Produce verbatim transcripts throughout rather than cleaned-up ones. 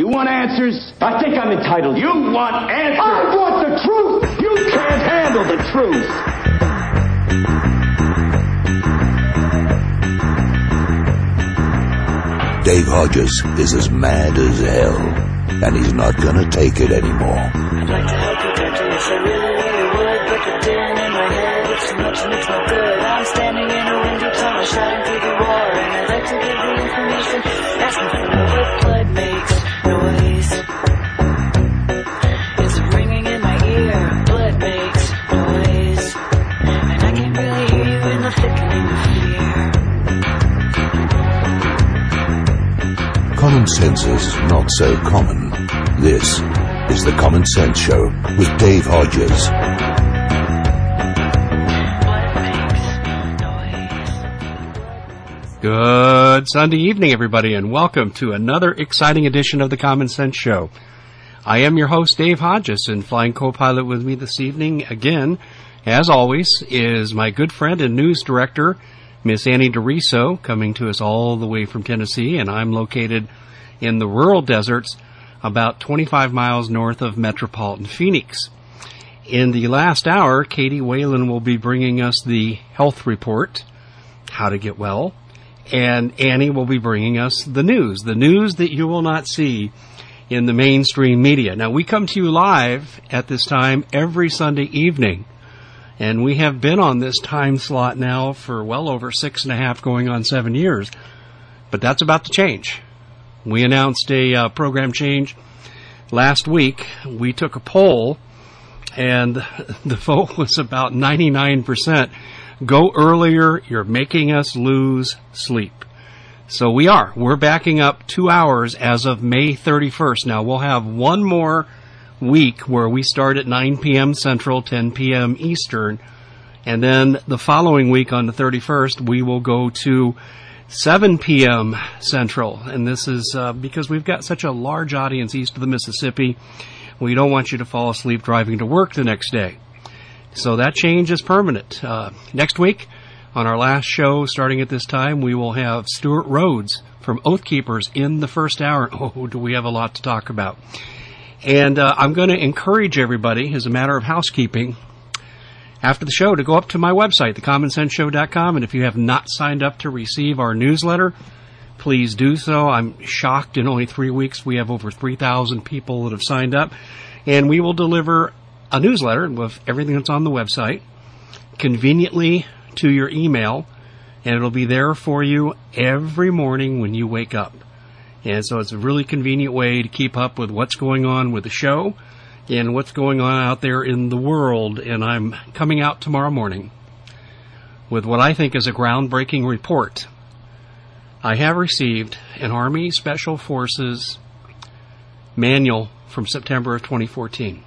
You want answers? I think I'm entitled. You want answers? I want the truth! You can't handle the truth! Dave Hodges is as mad as hell, and he's not gonna take it anymore. I'd like to help you, country, if I really, really would, but the din in my head, it's too much and it's no good. I'm standing in a windy tunnel, shouting through the roar, and I'd like to give the information, asking for more, but blood makes noise. It's ringing in my ear, blood makes noise, and I can't really hear you in the thickening of fear. Common sense is not so common. This is the Common Sense Show with Dave Hodges. Good Sunday evening, everybody, and welcome to another exciting edition of the Common Sense Show. I am your host, Dave Hodges, and flying co-pilot with me this evening, again, as always, is my good friend and news director, Miss Annie DeRiso, coming to us all the way from Tennessee, and I'm located in the rural deserts about twenty-five miles north of metropolitan Phoenix. In the last hour, Katie Whalen will be bringing us the health report, how to get well, and Annie will be bringing us the news, the news that you will not see in the mainstream media. Now, we come to you live at this time every Sunday evening, and we have been on this time slot now for well over six and a half, going on seven years. But that's about to change. We announced a uh, program change last week. We took a poll, and the vote was about ninety-nine percent. Go earlier, you're making us lose sleep. So we are. We're backing up two hours as of May thirty-first. Now, we'll have one more week where we start at nine p.m. Central, ten p.m. Eastern, and then the following week on the thirty-first we will go to seven p.m. Central, and this is uh, because we've got such a large audience east of the Mississippi. We don't want you to fall asleep driving to work the next day. So that change is permanent. Uh, next week, on our last show, starting at this time, we will have Stuart Rhodes from Oath Keepers in the first hour. Oh, do we have a lot to talk about. And uh, I'm going to encourage everybody, as a matter of housekeeping, after the show to go up to my website, the common sense show dot com, and if you have not signed up to receive our newsletter, please do so. I'm shocked in only three weeks we have over three thousand people that have signed up, and we will deliver a newsletter with everything that's on the website conveniently to your email, and it'll be there for you every morning when you wake up. And so it's a really convenient way to keep up with what's going on with the show and what's going on out there in the world. And I'm coming out tomorrow morning with what I think is a groundbreaking report. I have received an Army Special Forces manual from September of twenty fourteen.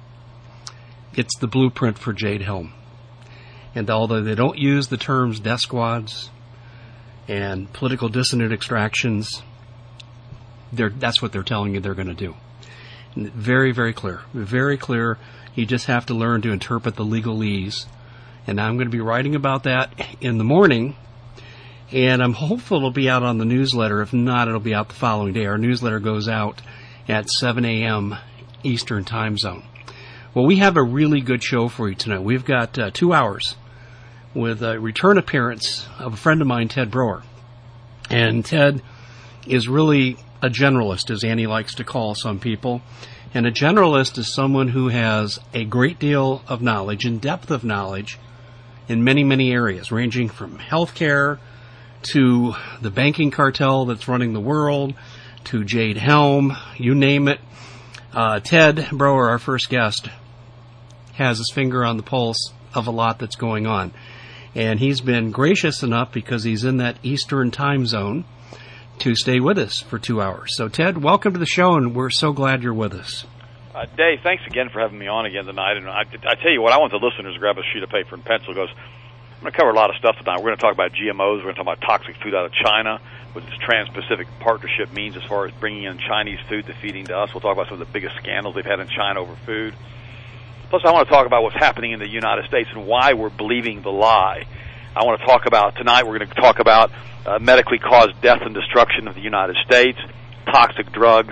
It's the blueprint for Jade Helm. And although they don't use the terms death squads and political dissident extractions, they're, that's what they're telling you they're going to do. And very, very clear. Very clear. You just have to learn to interpret the legalese. And I'm going to be writing about that in the morning. And I'm hopeful it'll be out on the newsletter. If not, it'll be out the following day. Our newsletter goes out at seven a.m. Eastern Time Zone. Well, we have a really good show for you tonight. We've got uh, two hours with a return appearance of a friend of mine, Ted Broer. And Ted is really a generalist, as Annie likes to call some people. And a generalist is someone who has a great deal of knowledge and depth of knowledge in many, many areas, ranging from healthcare to the banking cartel that's running the world, to Jade Helm, you name it. Uh, Ted Broer, our first guest, has his finger on the pulse of a lot that's going on. And he's been gracious enough, because he's in that Eastern time zone, to stay with us for two hours. So, Ted, welcome to the show, and we're so glad you're with us. Uh, Dave, thanks again for having me on again tonight. And I, I tell you what, I want the listeners to grab a sheet of paper and pencil, because I'm going to cover a lot of stuff tonight. We're going to talk about G M Os. We're going to talk about toxic food out of China, what this Trans-Pacific Partnership means as far as bringing in Chinese food to feeding to us. We'll talk about some of the biggest scandals they've had in China over food. Plus, I want to talk about what's happening in the United States and why we're believing the lie. I want to talk about, tonight we're going to talk about uh, medically caused death and destruction of the United States, toxic drugs,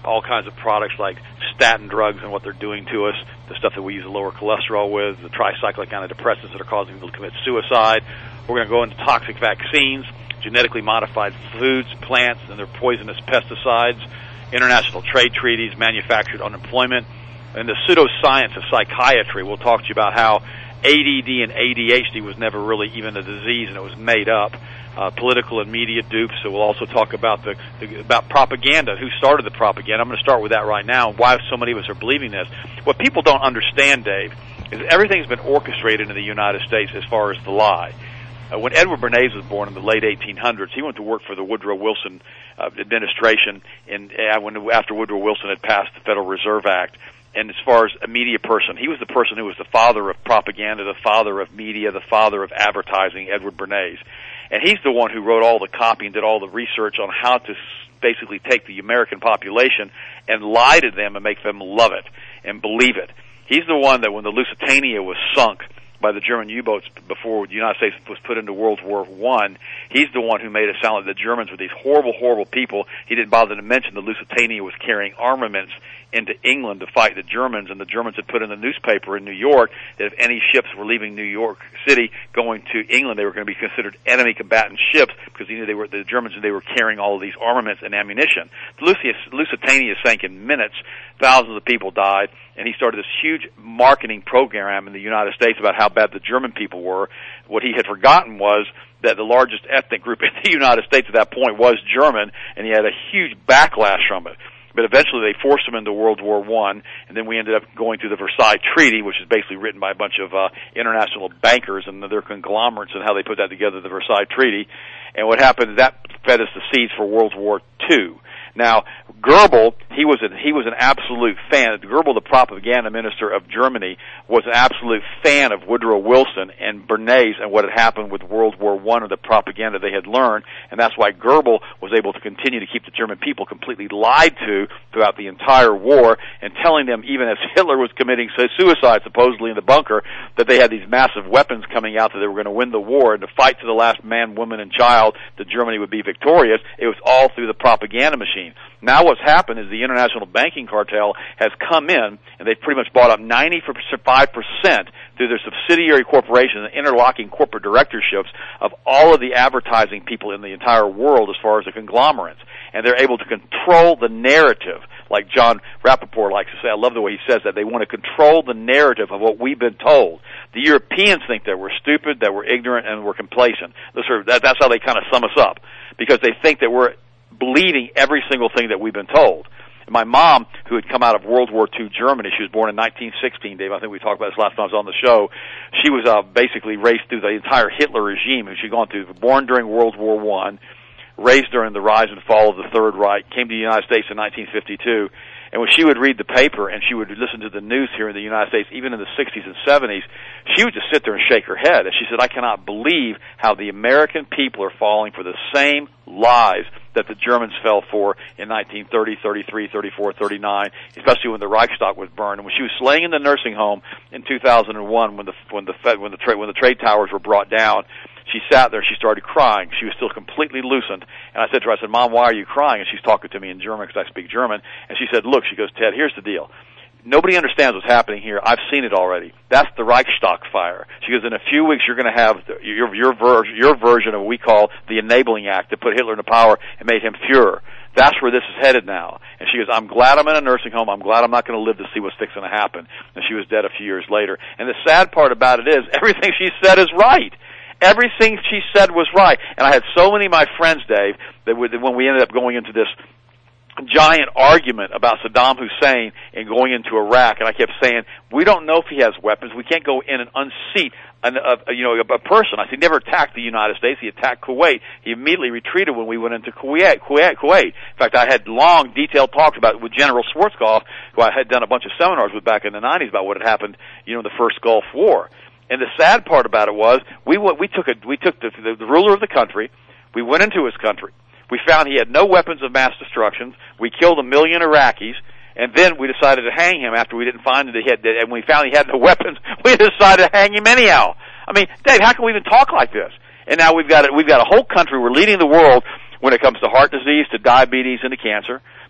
all kinds of products like statin drugs and what they're doing to us, the stuff that we use to lower cholesterol with, the tricyclic antidepressants that are causing people to commit suicide. We're going to go into toxic vaccines, genetically modified foods, plants, and their poisonous pesticides, international trade treaties, manufactured unemployment, and the pseudoscience of psychiatry. We'll talk to you about how A D D and A D H D was never really even a disease, and it was made up. Uh, political and media dupes. So we'll also talk about the, the about propaganda. Who started the propaganda? I'm going to start with that right now. Why so many of us are believing this? What people don't understand, Dave, is everything's been orchestrated in the United States as far as the lie. Uh, when Edward Bernays was born in the late eighteen hundreds, he went to work for the Woodrow Wilson uh, administration in, uh, when, after Woodrow Wilson had passed the Federal Reserve Act. And as far as a media person, he was the person who was the father of propaganda, the father of media, the father of advertising, Edward Bernays. And he's the one who wrote all the copy and did all the research on how to basically take the American population and lie to them and make them love it and believe it. He's the one that when the Lusitania was sunk by the German U-boats before the United States was put into World War One, he's the one who made it sound like the Germans were these horrible, horrible people. He didn't bother to mention the Lusitania was carrying armaments into England to fight the Germans, and the Germans had put in the newspaper in New York that if any ships were leaving New York City going to England, they were going to be considered enemy combatant ships because he knew they were the Germans knew they were carrying all of these armaments and ammunition. The Lusitania sank in minutes. Thousands of people died, and he started this huge marketing program in the United States about how bad the German people were. What he had forgotten was that the largest ethnic group in the United States at that point was German, and he had a huge backlash from it. But eventually they forced him into World War One, and then we ended up going through the Versailles Treaty, which is basically written by a bunch of uh, international bankers and their conglomerates and how they put that together, the Versailles Treaty. And what happened is that fed us the seeds for World War Two. Now, Goebbels, he was a, he was an absolute fan. Goebbels, the propaganda minister of Germany, was an absolute fan of Woodrow Wilson and Bernays and what had happened with World War One or the propaganda they had learned, and that's why Goebbels was able to continue to keep the German people completely lied to throughout the entire war, and telling them, even as Hitler was committing suicide supposedly in the bunker, that they had these massive weapons coming out, that they were going to win the war and to fight to the last man, woman, and child, that Germany would be victorious. It was all through the propaganda machine. Now what's happened is the international banking cartel has come in, and they've pretty much bought up ninety-five percent through their subsidiary corporations and interlocking corporate directorships of all of the advertising people in the entire world as far as the conglomerates. And they're able to control the narrative, like John Rappaport likes to say. I love the way he says that. They want to control the narrative of what we've been told. The Europeans think that we're stupid, that we're ignorant, and we're complacent. That's how they kind of sum us up, because they think that we're believing every single thing that we've been told. And my mom, who had come out of World War Two Germany, she was born in nineteen sixteen, Dave, I think we talked about this last time I was on the show. She was uh, basically raised through the entire Hitler regime, who she'd gone through, born during World War One, raised during the rise and fall of the Third Reich, came to the United States in nineteen fifty-two, and when she would read the paper and she would listen to the news here in the United States, even in the sixties and seventies, she would just sit there and shake her head. And she said, I cannot believe how the American people are falling for the same lies that the Germans fell for in nineteen thirty, thirty-three, thirty-four, thirty-nine, especially when the Reichstag was burned. And when she was laying in the nursing home in two thousand one, when the when the Fed, when the trade when the trade towers were brought down, she sat there. She started crying. She was still completely loosened. And I said to her, I said, Mom, why are you crying? And she's talking to me in German because I speak German. And she said, look, she goes, Ted, here's the deal. Nobody understands what's happening here. I've seen it already. That's the Reichstag fire. She goes, in a few weeks you're going to have the, your your, ver- your version of what we call the Enabling Act that put Hitler into power and made him Fuhrer. That's where this is headed now. And she goes, I'm glad I'm in a nursing home. I'm glad I'm not going to live to see what's fixing to happen. And she was dead a few years later. And the sad part about it is everything she said is right. Everything she said was right. And I had so many of my friends, Dave, that when we ended up going into this giant argument about Saddam Hussein and going into Iraq, and I kept saying, we don't know if he has weapons. We can't go in and unseat an, a, you know, a, a person. I said, he never attacked the United States. He attacked Kuwait. He immediately retreated when we went into Kuwait. Kuwait. Kuwait. In fact, I had long, detailed talks about it with General Schwarzkopf, who I had done a bunch of seminars with back in the nineties about what had happened, you know, in the first Gulf War. And the sad part about it was, we we took a, we took the, the, the ruler of the country. We went into his country. We found he had no weapons of mass destruction. We killed a million Iraqis, and then we decided to hang him after we didn't find that he had. And when we found he had no weapons, we decided to hang him anyhow. I mean, Dave, how can we even talk like this? And now we've got we've got a whole country. We're leading the world when it comes to heart disease, to diabetes, and to cancer.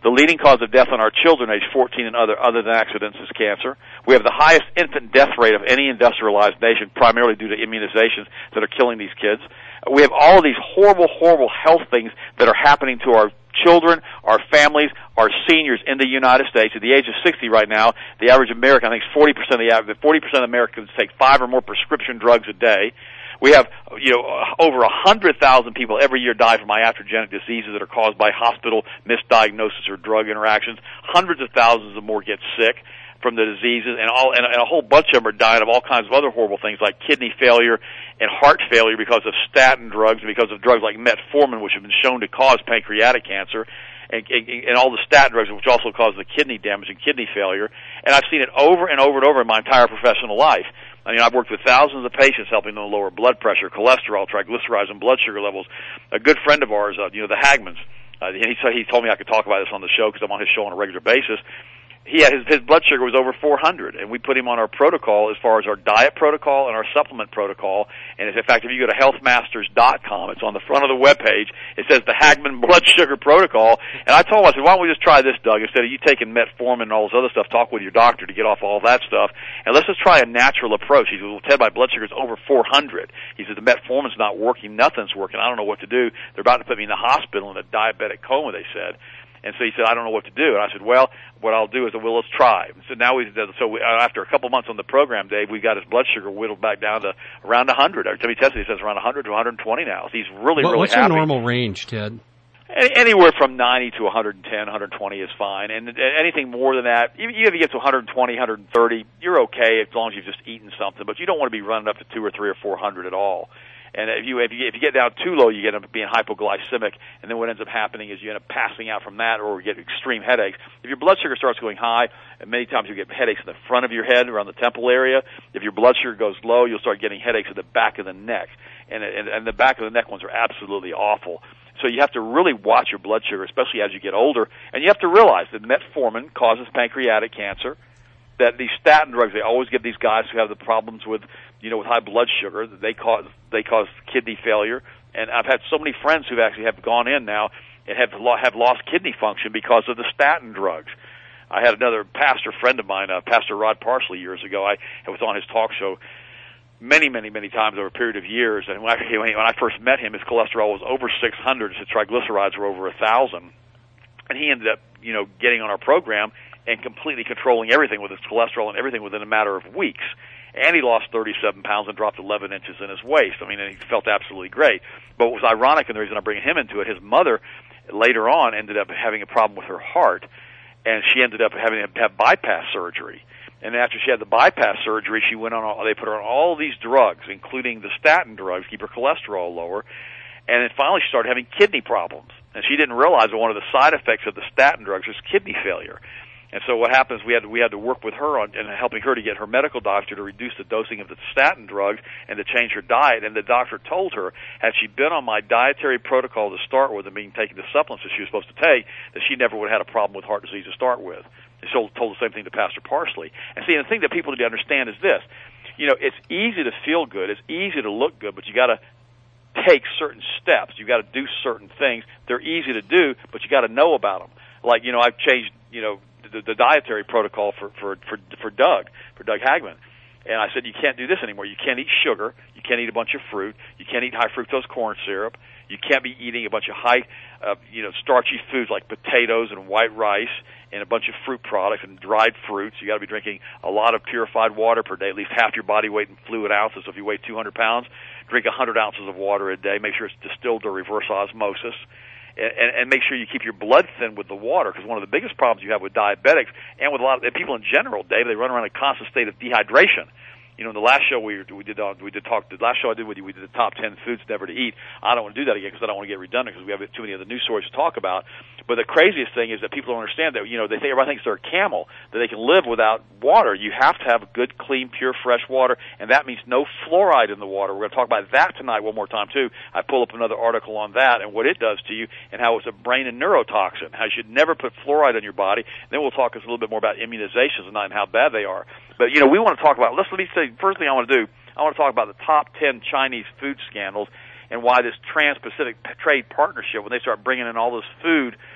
The leading cause of death on our children age fourteen and other other than accidents is cancer. We have the highest infant death rate of any industrialized nation, primarily due to immunizations that are killing these kids. We have all of these horrible, horrible health things that are happening to our children, our families, our seniors in the United States. At the age of sixty right now, the average American, I think, is forty percent of the average, forty percent of Americans take five or more prescription drugs a day. We have, you know, over a hundred thousand people every year die from iatrogenic diseases that are caused by hospital misdiagnosis or drug interactions. Hundreds of thousands of more get sick from the diseases, and all, and, and a whole bunch of them are dying of all kinds of other horrible things like kidney failure and heart failure because of statin drugs and because of drugs like metformin, which have been shown to cause pancreatic cancer, and, and, and all the statin drugs, which also cause the kidney damage and kidney failure. And I've seen it over and over and over in my entire professional life. I mean, I've worked with thousands of patients helping them lower blood pressure, cholesterol, triglycerides, and blood sugar levels. A good friend of ours, uh, you know, the Hagmans, uh, he, he told me I could talk about this on the show because I'm on his show on a regular basis. He had his, his blood sugar was over four hundred, and we put him on our protocol as far as our diet protocol and our supplement protocol. And in fact, if you go to health masters dot com, it's on the front of the webpage. It says the Hagman blood sugar protocol. And I told him, I said, why don't we just try this, Doug? Instead of you taking metformin and all this other stuff, talk with your doctor to get off all that stuff. And let's just try a natural approach. He said, well, Ted, my blood sugar is over four hundred. He said, the metformin's not working. Nothing's working. I don't know what to do. They're about to put me in the hospital in a diabetic coma, they said. And so he said, I don't know what to do. And I said, well, what I'll do is, well, let's try. And so now we, so we, after a couple months on the program, Dave, we got his blood sugar whittled back down to around one hundred. Every time he tested, he says around one hundred to one hundred twenty now. So he's really, what, really what's happy. What's your normal range, Ted? Any, anywhere from ninety to one hundred ten, one hundred twenty is fine. And anything more than that, even if you get to one hundred twenty, one hundred thirty, you're okay as long as you've just eaten something. But you don't want to be running up to two or three or four hundred at all. And if you, if you if you get down too low, you get up being hypoglycemic, and then what ends up happening is you end up passing out from that, or you get extreme headaches. If your blood sugar starts going high, and many times you get headaches in the front of your head, around the temple area. If your blood sugar goes low, you'll start getting headaches at the back of the neck, and and, and the back of the neck ones are absolutely awful. So you have to really watch your blood sugar, especially as you get older, and you have to realize that metformin causes pancreatic cancer. That these statin drugs, they always get these guys who have the problems with, you know, with high blood sugar. They cause they cause kidney failure, and I've had so many friends who actually have gone in now and have have lost kidney function because of the statin drugs. I had another pastor friend of mine, uh, Pastor Rod Parsley, years ago. I was on his talk show many, many, many times over a period of years, and when I, when I first met him, his cholesterol was over six hundred, his triglycerides were over one thousand, and he ended up, you know, getting on our program and completely controlling everything with his cholesterol and everything within a matter of weeks. And he lost thirty-seven pounds and dropped eleven inches in his waist. I mean, and he felt absolutely great. But what was ironic, and the reason I'm bringing him into it, his mother later on ended up having a problem with her heart, and she ended up having to have bypass surgery. And after she had the bypass surgery, she went on. All, they put her on all these drugs, including the statin drugs, keep her cholesterol lower. And then finally, she started having kidney problems. And she didn't realize that one of the side effects of the statin drugs was kidney failure. And so what happens, we had we had to work with her on and helping her to get her medical doctor to reduce the dosing of the statin drugs and to change her diet. And the doctor told her, had she been on my dietary protocol to start with and being taking the supplements that she was supposed to take, that she never would have had a problem with heart disease to start with. And so told the same thing to Pastor Parsley. And see, the thing that people need to understand is this. You know, it's easy to feel good, it's easy to look good, but you got to take certain steps. You got to do certain things. They're easy to do, but you got to know about them. Like, you know, I've changed, you know, The, the dietary protocol for, for, for, for Doug, for Doug Hagman. And I said, you can't do this anymore. You can't eat sugar. You can't eat a bunch of fruit. You can't eat high fructose corn syrup. You can't be eating a bunch of high, uh, you know, starchy foods like potatoes and white rice and a bunch of fruit products and dried fruits. You got to be drinking a lot of purified water per day, at least half your body weight in fluid ounces. So if you weigh two hundred pounds, drink one hundred ounces of water a day. Make sure it's distilled or reverse osmosis. And, and make sure you keep your blood thin with the water, because one of the biggest problems you have with diabetics and with a lot of people in general, Dave, they run around in a constant state of dehydration. You know, in the last show we we did uh, we did talk. The last show I did with you, we did the top ten foods never to eat. I don't want to do that again because I don't want to get redundant because we have too many other news stories to talk about. But the craziest thing is that people don't understand that. You know, they think everybody thinks they're a camel, that they can live without water. You have to have good, clean, pure, fresh water, and that means no fluoride in the water. We're going to talk about that tonight one more time too. I pull up another article on that and what it does to you, and how it's a brain and neurotoxin. How you should never put fluoride in your body. Then we'll talk a little bit more about immunizations tonight and how bad they are. But you know, we want to talk about. Let's let me say first thing I want to do. I want to talk about the top ten Chinese food scandals and why this Trans-Pacific Trade Partnership, when they start bringing in all this food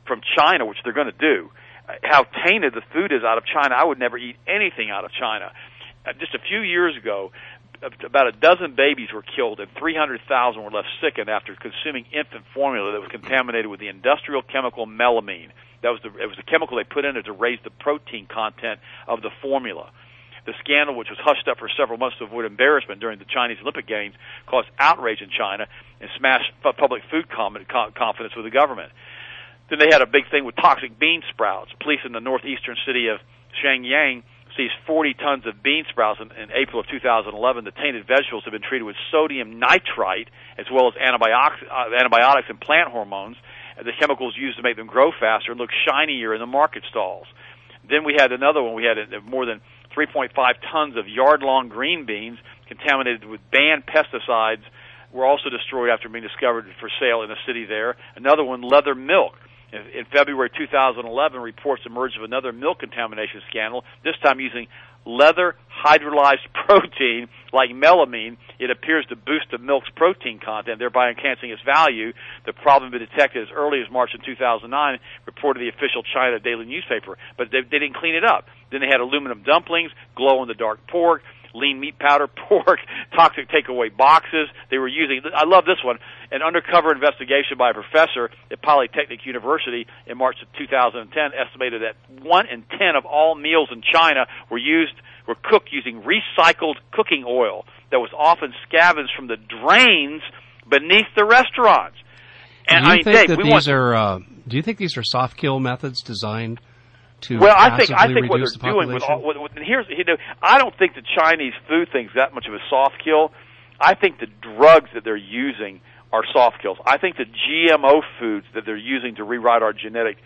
from China, which they're going to do, how tainted the food is out of China. I would never eat anything out of China. Uh, just a few years ago, about a dozen babies were killed and three hundred thousand were left sickened after consuming infant formula that was contaminated with the industrial chemical melamine. That was the, it was the chemical they put in it to raise the protein content of the formula. The scandal, which was hushed up for several months to avoid embarrassment during the Chinese Olympic Games, caused outrage in China and smashed public food confidence with the government. Then they had a big thing with toxic bean sprouts. Police in the northeastern city of Shenyang seized forty tons of bean sprouts in, in April of two thousand eleven. The tainted vegetables have been treated with sodium nitrite as well as antibiotics, uh, antibiotics and plant hormones, the chemicals used to make them grow faster and look shinier in the market stalls. Then we had another one. We had more than three point five tons of yard-long green beans contaminated with banned pesticides were also destroyed after being discovered for sale in a city there. Another one, leather milk. In February two thousand eleven, reports emerged of another milk contamination scandal, this time using leather hydrolyzed protein like melamine. It appears to boost the milk's protein content, thereby enhancing its value. The problem had been detected as early as March of two thousand nine, reported the official China daily newspaper, but they, they didn't clean it up. Then they had aluminum dumplings, glow-in-the-dark pork, lean meat powder, pork, toxic takeaway boxes. They were using, I love this one, an undercover investigation by a professor at Polytechnic University in March of two thousand ten estimated that one in ten of all meals in China were used, were cooked using recycled cooking oil that was often scavenged from the drains beneath the restaurants. And do you I mean, think Dave, that we these want, are? Uh, do you think these are soft kill methods designed to well, I think I think what reduce they're the doing with, all, with, with and here's you know I don't think the Chinese food thing's that much of a soft kill. I think the drugs that they're using are soft kills. I think the G M O foods that they're using to rewrite our genetic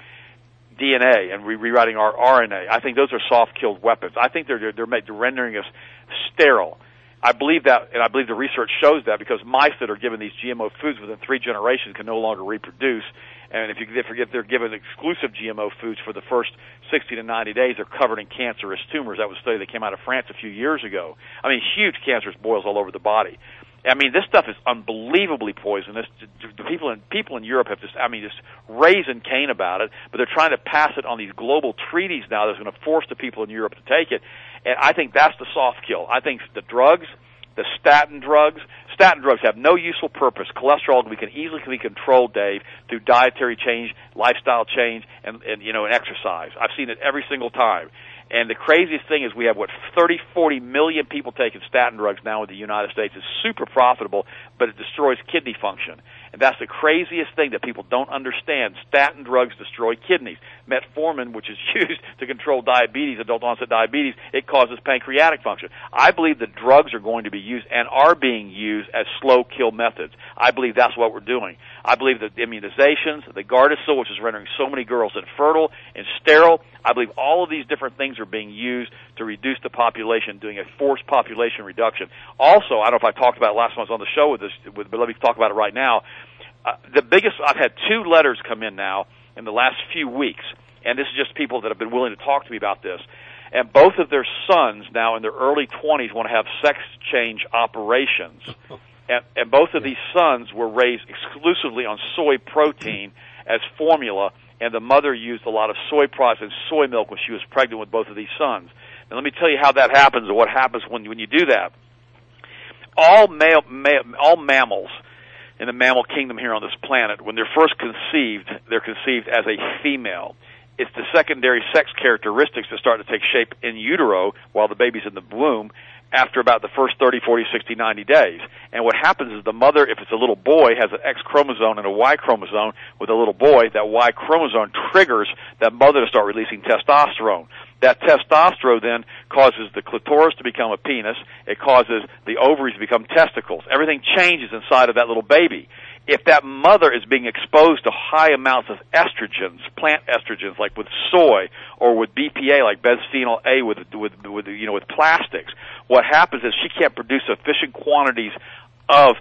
D N A and re- rewriting our R N A, I think those are soft-killed weapons. I think they're they're, they're rendering us sterile. I believe that, and I believe the research shows that, because mice that are given these G M O foods within three generations can no longer reproduce. And if you forget they're given exclusive G M O foods for the first sixty to ninety days, they're covered in cancerous tumors. That was a study that came out of France a few years ago. I mean, huge cancerous boils all over the body. I mean, this stuff is unbelievably poisonous. The people in people in Europe have just, I mean, just raising Cain about it, but they're trying to pass it on these global treaties now that's going to force the people in Europe to take it. And I think that's the soft kill. I think the drugs, the statin drugs, statin drugs have no useful purpose. Cholesterol we can easily be controlled, Dave, through dietary change, lifestyle change, and, and you know, and exercise. I've seen it every single time. And the craziest thing is we have, what, thirty, forty million people taking statin drugs now in the United States. It's super profitable, but it destroys kidney function. And that's the craziest thing that people don't understand. Statin drugs destroy kidneys. Metformin, which is used to control diabetes, adult onset diabetes, it causes pancreatic function. I believe that drugs are going to be used and are being used as slow kill methods. I believe that's what we're doing. I believe that immunizations, the Gardasil, which is rendering so many girls infertile and sterile, I believe all of these different things are being used to reduce the population, doing a forced population reduction. Also, I don't know if I talked about it last month on the show with this, with, but let me talk about it right now. Uh, the biggest, I've had two letters come in now in the last few weeks, and this is just people that have been willing to talk to me about this. And both of their sons now in their early twenties want to have sex change operations. And, and both of these sons were raised exclusively on soy protein as formula, and the mother used a lot of soy products and soy milk when she was pregnant with both of these sons. Now, let me tell you how that happens and what happens when, when you do that. All, male, ma- all mammals in the mammal kingdom here on this planet, when they're first conceived, they're conceived as a female. It's the secondary sex characteristics that start to take shape in utero while the baby's in the womb after about the first thirty, forty, sixty, ninety days. And what happens is the mother, if it's a little boy, has an X chromosome and a Y chromosome with a little boy. That Y chromosome triggers that mother to start releasing testosterone. That testosterone then causes the clitoris to become a penis. It causes the ovaries to become testicles. Everything changes inside of that little baby. If that mother is being exposed to high amounts of estrogens, plant estrogens like with soy, or with B P A like bisphenol A with with with you know with plastics, what happens is she can't produce sufficient quantities of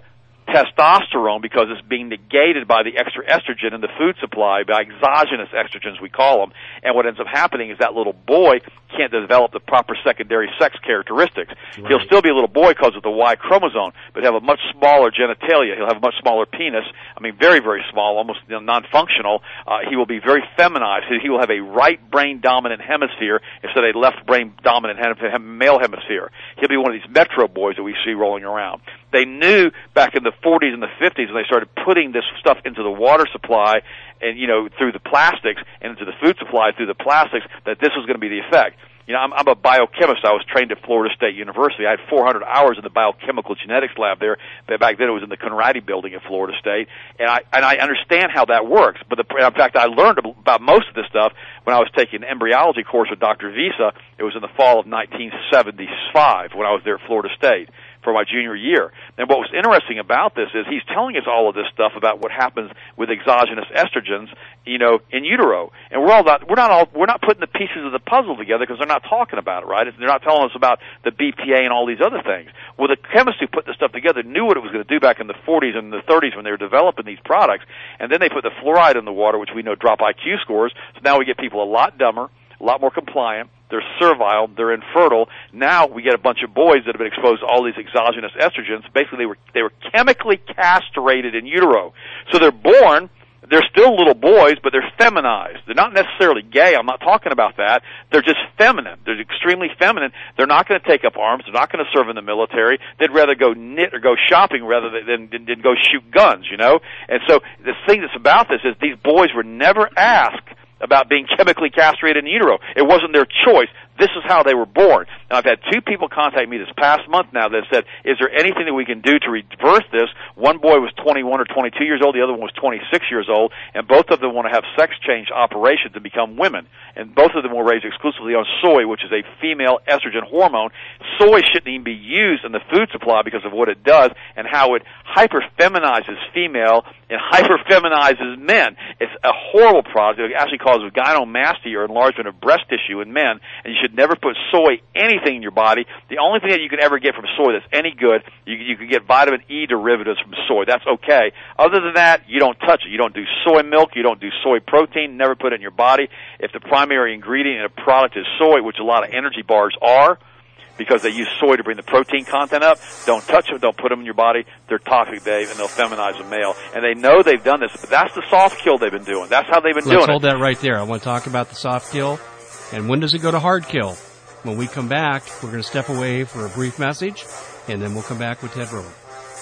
testosterone because it's being negated by the extra estrogen in the food supply, by exogenous estrogens we call them. And what ends up happening is that little boy can't develop the proper secondary sex characteristics. Right. He'll still be a little boy because of the Y chromosome, but he'll have a much smaller genitalia. He'll have a much smaller penis. I mean, very, very small, almost you know, non-functional. Uh, he will be very feminized. He will have a right brain dominant hemisphere instead of a left brain dominant hem- male hemisphere. He'll be one of these metro boys that we see rolling around. They knew back in the forties and the fifties when they started putting this stuff into the water supply and, you know, through the plastics and into the food supply through the plastics that this was going to be the effect. You know, I'm, I'm a biochemist. I was trained at Florida State University. I had four hundred hours in the biochemical genetics lab there. Back then it was in the Conradi building at Florida State. And I, and I understand how that works. But the, in fact, I learned about most of this stuff when I was taking an embryology course with Doctor Visa. It was in the fall of nineteen seventy-five when I was there at Florida State for my junior year. And what was interesting about this is he's telling us all of this stuff about what happens with exogenous estrogens, you know, in utero. And we're all not, we're not all, we're not putting the pieces of the puzzle together because they're not talking about it, right? They're not telling us about the B P A and all these other things. Well, the chemists who put this stuff together knew what it was going to do back in the forties and the thirties when they were developing these products. And then they put the fluoride in the water, which we know drop I Q scores. So now we get people a lot dumber, a lot more compliant. They're servile, they're infertile. Now we get a bunch of boys that have been exposed to all these exogenous estrogens. Basically, they were they were chemically castrated in utero. So they're born, they're still little boys, but they're feminized. They're not necessarily gay. I'm not talking about that. They're just feminine. They're extremely feminine. They're not going to take up arms. They're not going to serve in the military. They'd rather go knit or go shopping rather than, than, than go shoot guns, you know? And so the thing that's about this is these boys were never asked about being chemically castrated in utero. It wasn't their choice. This is how they were born. And I've had two people contact me this past month now that said, is there anything that we can do to reverse this? One boy was twenty-one or twenty-two years old. The other one was twenty-six years old. And both of them want to have sex change operations and become women. And both of them were raised exclusively on soy, which is a female estrogen hormone. Soy shouldn't even be used in the food supply because of what it does and how it hyper-feminizes female and hyper-feminizes men. It's a horrible product. It actually causes gynecomastia or enlargement of breast tissue in men. And you should never put soy anything in your body. The only thing that you can ever get from soy that's any good, you, you can get vitamin E derivatives from soy. That's okay. Other than that, you don't touch it. You don't do soy milk. You don't do soy protein. Never put it in your body. If the primary ingredient in a product is soy, which a lot of energy bars are, because they use soy to bring the protein content up, don't touch them, don't put them in your body. They're toxic, Dave, and they'll feminize a male. And they know they've done this, but that's the soft kill they've been doing. That's how they've been Let's doing it. Let's hold that right there. I want to talk about the soft kill. And when does it go to hard kill? When we come back, we're going to step away for a brief message, and then we'll come back with Ted Rowan.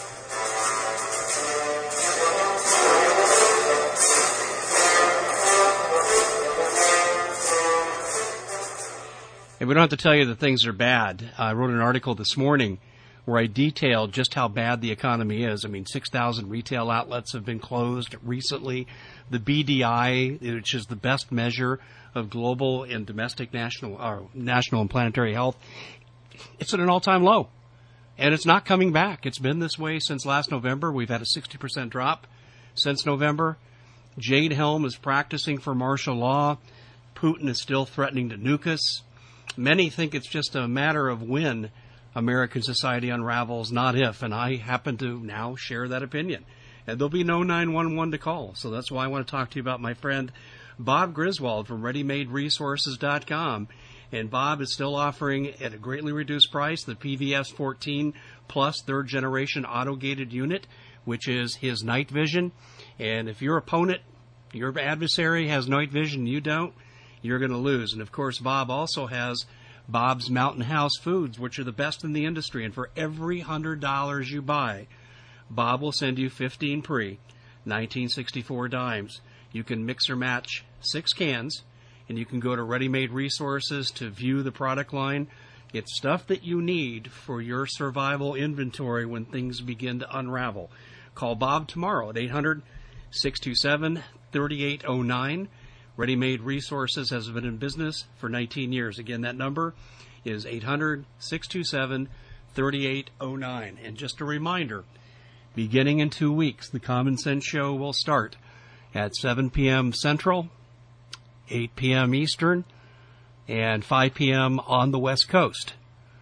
And we don't have to tell you that things are bad. I wrote an article this morning where I detailed just how bad the economy is. I mean, six thousand retail outlets have been closed recently. The B D I, which is the best measure of global and domestic national or national and planetary health, it's at an all-time low. And it's not coming back. It's been this way since last November. We've had a sixty percent drop since November. Jade Helm is practicing for martial law. Putin is still threatening to nuke us. Many think it's just a matter of when American society unravels, not if, and I happen to now share that opinion. And there'll be no nine one one to call, so that's why I want to talk to you about my friend Bob Griswold from ready made resources dot com. And Bob is still offering at a greatly reduced price the P V S fourteen Plus third generation auto-gated unit, which is his night vision. And if your opponent, your adversary has night vision, you don't, you're going to lose. And of course, Bob also has Bob's Mountain House Foods, which are the best in the industry. And for every one hundred dollars you buy, Bob will send you fifteen pre nineteen sixty-four dimes. You can mix or match six cans, and you can go to Ready Made Resources to view the product line. It's stuff that you need for your survival inventory when things begin to unravel. Call Bob tomorrow at eight hundred, six two seven, three eight zero nine. Ready Made Resources has been in business for nineteen years. Again, that number is eight hundred, six two seven, three eight zero nine. And just a reminder, beginning in two weeks, the Common Sense Show will start at seven p.m. Central, eight p.m. Eastern, and five p.m. on the West Coast.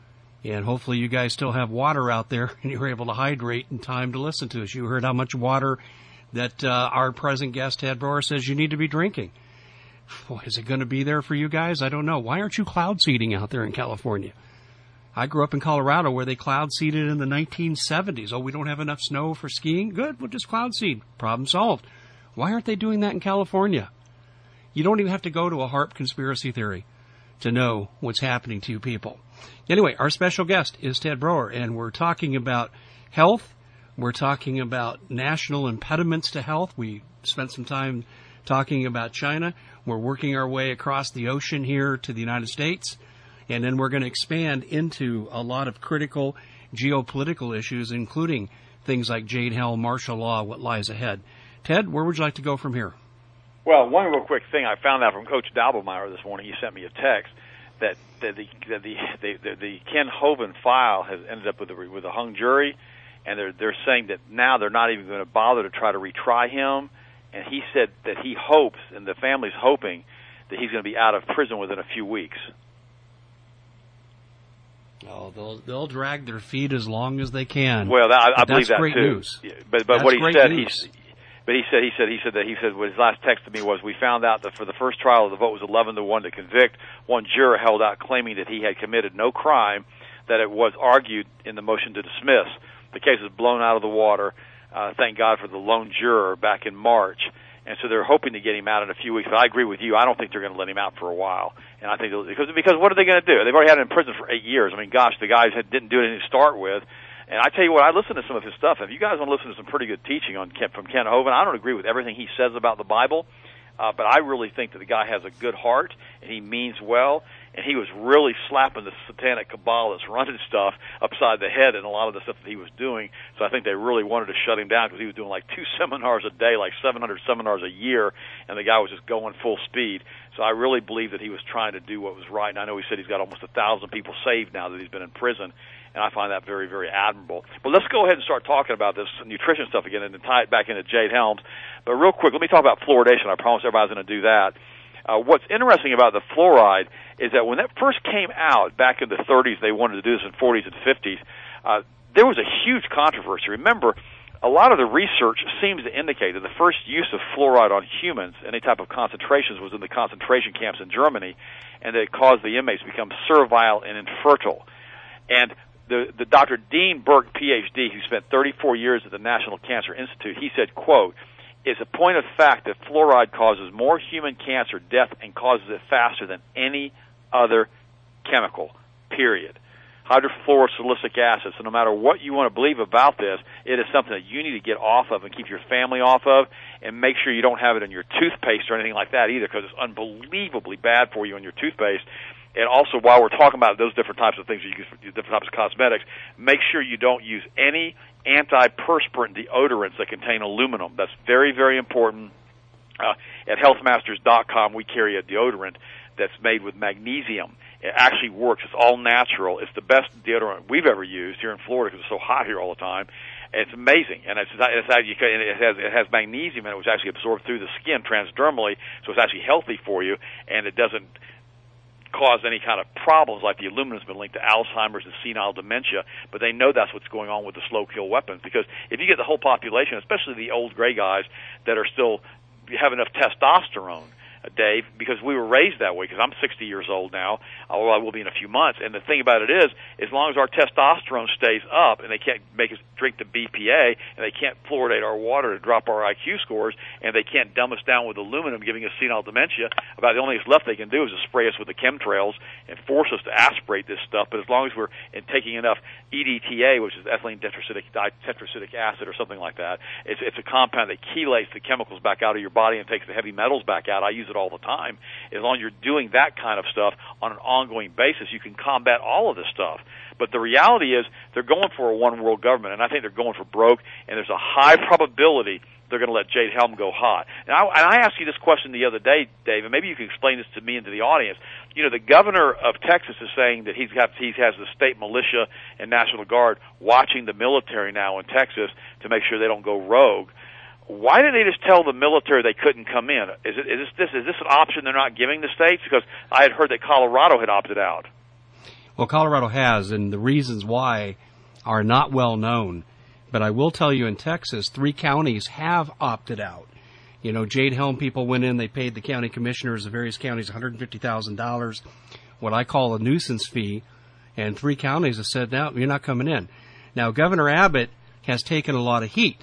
And hopefully you guys still have water out there and you're able to hydrate in time to listen to us. You heard how much water that uh, our present guest, Ted Broer, says you need to be drinking. Boy, is it going to be there for you guys? I don't know. Why aren't you cloud seeding out there in California? I grew up in Colorado where they cloud seeded in the nineteen seventies. Oh, we don't have enough snow for skiing? Good, we'll just cloud seed. Problem solved. Why aren't they doing that in California? You don't even have to go to a HAARP conspiracy theory to know what's happening to you people. Anyway, our special guest is Ted Broer, and we're talking about health. We're talking about national impediments to health. We spent some time talking about China. We're working our way across the ocean here to the United States, and then we're going to expand into a lot of critical geopolitical issues, including things like Jade Helm, martial law, what lies ahead. Ted, where would you like to go from here? Well, one real quick thing I found out from Coach Daubelmeyer this morning. He sent me a text that the the the, the, the, the Ken Hovind file has ended up with a, with a hung jury, and they're they're saying that now they're not even going to bother to try to retry him. And he said that he hopes, and the family's hoping, that he's going to be out of prison within a few weeks. Oh, they'll they'll drag their feet as long as they can. Well, that, I, I believe that great too. News. Yeah, but but that's what he great said, news. he but he said he said he said that he said what his last text to me was, we found out that for the first trial the vote was eleven to one to convict. One juror held out claiming that he had committed no crime, that it was argued in the motion to dismiss. The case is blown out of the water. Uh, thank God for the lone juror back in March. And so they're hoping to get him out in a few weeks. But I agree with you. I don't think they're going to let him out for a while. And I think because because what are they going to do? They've already had him in prison for eight years. I mean, gosh, the guys had, didn't do anything to start with. And I tell you what, I listened to some of his stuff. If you guys want to listen to some pretty good teaching on Ken, from Ken Hovind, I don't agree with everything he says about the Bible, uh, but I really think that the guy has a good heart and he means well. And he was really slapping the satanic cabal that's running stuff upside the head in a lot of the stuff that he was doing. So I think they really wanted to shut him down because he was doing like two seminars a day, like seven hundred seminars a year, and the guy was just going full speed. So I really believe that he was trying to do what was right. And I know he said he's got almost a thousand people saved now that he's been in prison, and I find that very, very admirable. But let's go ahead and start talking about this nutrition stuff again and then tie it back into Jade Helms. But real quick, let me talk about fluoridation. I promise everybody's going to do that. Uh, what's interesting about the fluoride is that when that first came out back in the thirties, they wanted to do this in forties and fifties, uh, there was a huge controversy. Remember, a lot of the research seems to indicate that the first use of fluoride on humans, any type of concentrations, was in the concentration camps in Germany, and that it caused the inmates to become servile and infertile. And the, the Doctor Dean Burke, P H D, who spent thirty-four years at the National Cancer Institute, he said, quote, "It's a point of fact that fluoride causes more human cancer death and causes it faster than any other chemical, period." Hydrofluorosilicic acid. So no matter what you want to believe about this, it is something that you need to get off of and keep your family off of, and make sure you don't have it in your toothpaste or anything like that either, because it's unbelievably bad for you in your toothpaste. And also, while we're talking about those different types of things you use for different types of cosmetics, make sure you don't use any antiperspirant deodorants that contain aluminum. That's very, very important. Uh, at health masters dot com, we carry a deodorant that's made with magnesium. It actually works. It's all natural. It's the best deodorant we've ever used here in Florida because it's so hot here all the time. It's amazing, and it's, it's it has it has magnesium in it, which actually absorbs through the skin transdermally, so it's actually healthy for you, and it doesn't cause any kind of problems like the aluminum has been linked to Alzheimer's and senile dementia, but they know that's what's going on with the slow kill weapons, because if you get the whole population, especially the old gray guys that are still have enough testosterone, Dave, because we were raised that way, because I'm sixty years old now, although I will be in a few months, and the thing about it is, as long as our testosterone stays up, and they can't make us drink the B P A, and they can't fluoridate our water to drop our I Q scores, and they can't dumb us down with aluminum, giving us senile dementia, about the only thing left they can do is to spray us with the chemtrails and force us to aspirate this stuff, but as long as we're in taking enough E D T A, which is ethylene tetracyclic, tetracyclic acid or something like that, it's, it's a compound that chelates the chemicals back out of your body and takes the heavy metals back out. I use it all the time. As long as you're doing that kind of stuff on an ongoing basis, you can combat all of this stuff. But the reality is they're going for a one world government, and I think they're going for broke, and there's a high probability they're going to let Jade Helm go hot. And I, and I asked you this question the other day, Dave, and maybe you can explain this to me and to the audience. You know, the governor of Texas is saying that he's got, he has the state militia and National Guard watching the military now in Texas to make sure they don't go rogue. Why didn't they just tell the military they couldn't come in? Is, it, is, this, this, is this an option they're not giving the states? Because I had heard that Colorado had opted out. Well, Colorado has, and the reasons why are not well known. But I will tell you, in Texas, three counties have opted out. You know, Jade Helm people went in, they paid the county commissioners of various counties one hundred fifty thousand dollars, what I call a nuisance fee, and three counties have said, no, you're not coming in. Now, Governor Abbott has taken a lot of heat.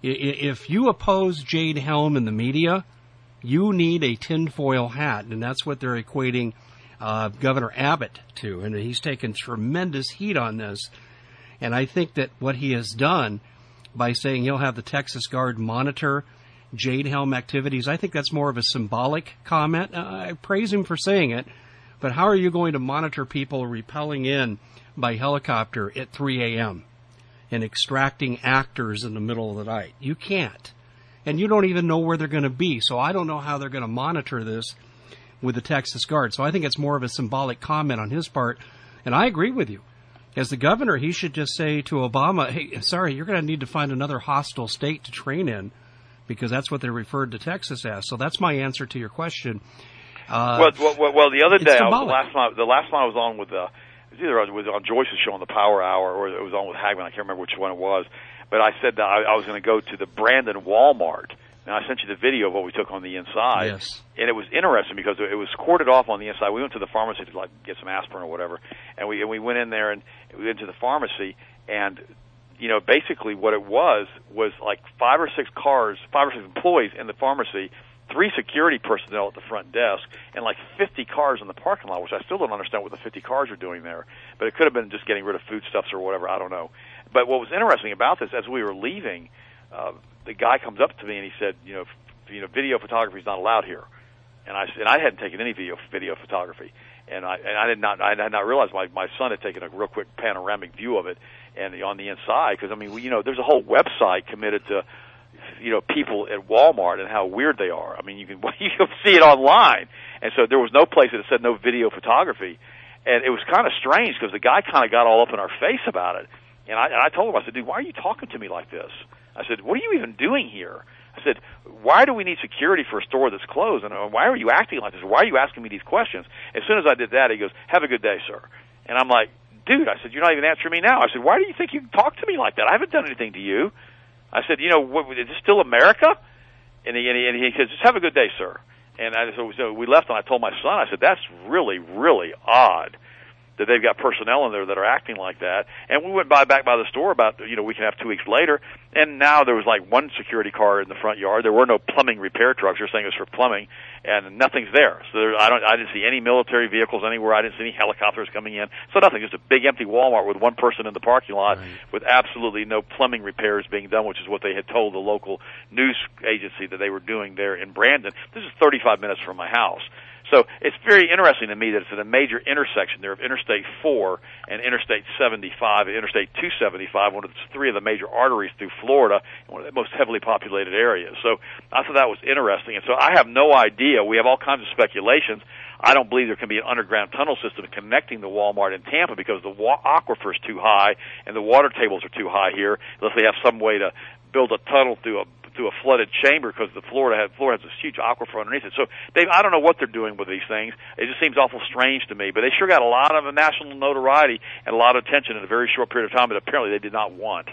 If you oppose Jade Helm in the media, you need a tinfoil hat, and that's what they're equating uh, Governor Abbott to, and he's taken tremendous heat on this. And I think that what he has done by saying he'll have the Texas Guard monitor Jade Helm activities, I think that's more of a symbolic comment. Uh, I praise him for saying it, but how are you going to monitor people rappelling in by helicopter at three a.m. and extracting actors in the middle of the night? You can't. And you don't even know where they're going to be, so I don't know how they're going to monitor this with the Texas Guard. So I think it's more of a symbolic comment on his part, and I agree with you. As the governor, he should just say to Obama, hey, sorry, you're going to need to find another hostile state to train in, because that's what they referred to Texas as. So that's my answer to your question. Uh, well, well, well, the other day, I was, symbolic. the last time, the last time I was on with, uh, it was either it was on Joyce's show on the Power Hour, or it was on with Hagman. I can't remember which one it was. But I said that I, I was going to go to the Brandon Walmart, and I sent you the video of what we took on the inside. Yes. And it was interesting because it was corded off on the inside. We went to the pharmacy to like get some aspirin or whatever, and we and we went in there and we went to the pharmacy, and you know basically what it was was like five or six cars, five or six employees in the pharmacy, three security personnel at the front desk, and like fifty cars in the parking lot, which I still don't understand what the fifty cars are doing there. But it could have been just getting rid of foodstuffs or whatever. I don't know. But what was interesting about this, as we were leaving, uh, the guy comes up to me and he said, you know, f- you know, video photography is not allowed here. And I and I hadn't taken any video video photography, and I and I did not I had not realized my my son had taken a real quick panoramic view of it, and on the inside, because I mean, we, you know, there's a whole website committed to, you know, people at Walmart and how weird they are. I mean, you can you can see it online, and so there was no place that said no video photography, and it was kind of strange because the guy kind of got all up in our face about it, and I and I told him, I said, dude, why are you talking to me like this? I said, what are you even doing here? I said, why do we need security for a store that's closed? And why are you acting like this? Why are you asking me these questions? As soon as I did that, he goes, have a good day, sir. And I'm like, dude, I said, you're not even answering me now. I said, why do you think you can talk to me like that? I haven't done anything to you. I said, you know, what, is this still America? And he, and he, and he says, just have a good day, sir. And I, so, so we left, and I told my son, I said, that's really, really odd that they've got personnel in there that are acting like that. And we went by back by the store about, you know, we can have two weeks later, and now there was like one security car in the front yard. There were no plumbing repair trucks. They're saying it was for plumbing, and nothing's there. So there, I don't, I didn't see any military vehicles anywhere. I didn't see any helicopters coming in. So nothing, just a big empty Walmart with one person in the parking lot, right, with absolutely no plumbing repairs being done, which is what they had told the local news agency that they were doing there in Brandon. This is thirty-five minutes from my house. So it's very interesting to me that it's at a major intersection there of Interstate four and Interstate seventy-five and Interstate two seventy-five, one of the three of the major arteries through Florida, one of the most heavily populated areas. So I thought that was interesting. And so I have no idea. We have all kinds of speculations. I don't believe there can be an underground tunnel system connecting the Walmart in Tampa because the wa- aquifer is too high and the water tables are too high here, unless they have some way to build a tunnel through a through a flooded chamber, because the Florida has, Florida has this huge aquifer underneath it. So they, I don't know what they're doing with these things. It just seems awful strange to me. But they sure got a lot of national notoriety and a lot of attention in a very short period of time that apparently they did not want.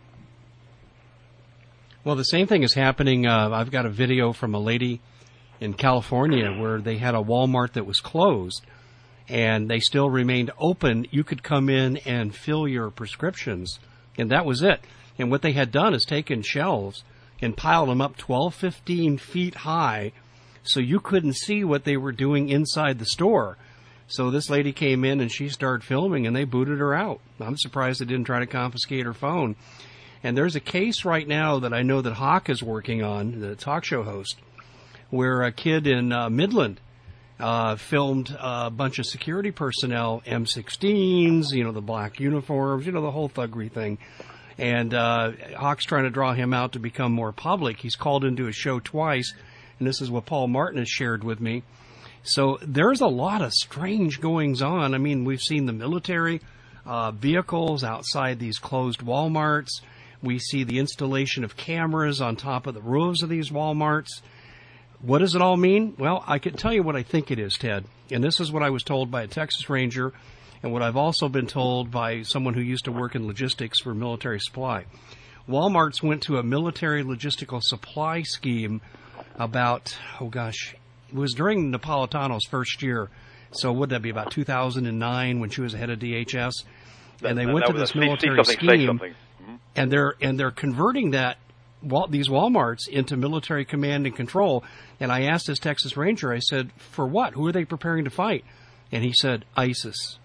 Well, the same thing is happening. Uh, I've got a video from a lady in California where they had a Walmart that was closed, and they still remained open. You could come in and fill your prescriptions, and that was it. And what they had done is taken shelves and piled them up twelve, fifteen feet high, so you couldn't see what they were doing inside the store. So this lady came in and she started filming, and they booted her out. I'm surprised they didn't try to confiscate her phone. And there's a case right now that I know that Hawk is working on, the talk show host, where a kid in uh, Midland uh, filmed a bunch of security personnel, M sixteens, you know, the black uniforms, you know, the whole thuggery thing. And uh, Hawk's trying to draw him out to become more public. He's called into his show twice, and this is what Paul Martin has shared with me. So there's a lot of strange goings on. I mean, we've seen the military uh, vehicles outside these closed Walmarts. We see the installation of cameras on top of the roofs of these Walmarts. What does it all mean? Well, I can tell you what I think it is, Ted. and this is what I was told by a Texas Ranger and what I've also been told by someone who used to work in logistics for military supply. Walmart's went to a military logistical supply scheme about, oh gosh, it was during Napolitano's first year. So would that be about two thousand nine when she was head of D H S? And they that, went that to this see, military see scheme, mm-hmm. and they're and they're converting that these Walmarts into military command and control. And I asked this Texas Ranger, I said, for what? Who are they preparing to fight? And he said, ISIS.